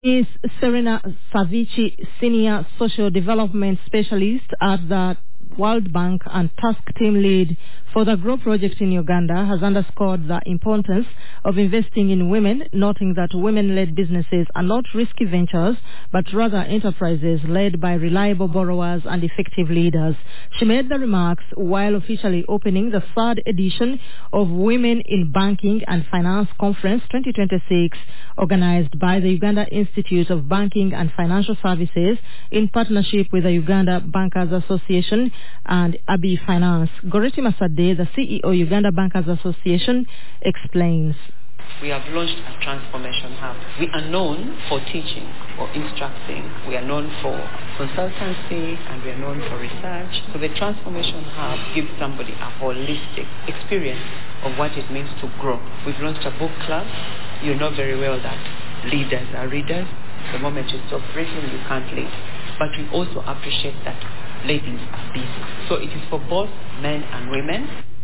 Is Serena Savici, Senior Social Development Specialist at the World Bank and Task Team Lead for the Grow Project in Uganda, has underscored the importance of investing in women, noting that women-led businesses are not risky ventures, but rather enterprises led by reliable borrowers and effective leaders. She made the remarks while officially opening the third edition of Women in Banking and Finance Conference 2026, organized by the Uganda Institute of Banking and Financial Services in partnership with the Uganda Bankers Association and Abi Finance. Goreti Masade, the CEO Uganda Bankers Association, explains. We have launched a transformation hub. We are known for teaching, for instructing. We are known for consultancy, and we are known for research. So the transformation hub gives somebody a holistic experience of what it means to grow. We've launched a book club. You know very well that leaders are readers. The moment you stop reading, you can't lead. But we also appreciate that ladies are busy. So it is for both men and women.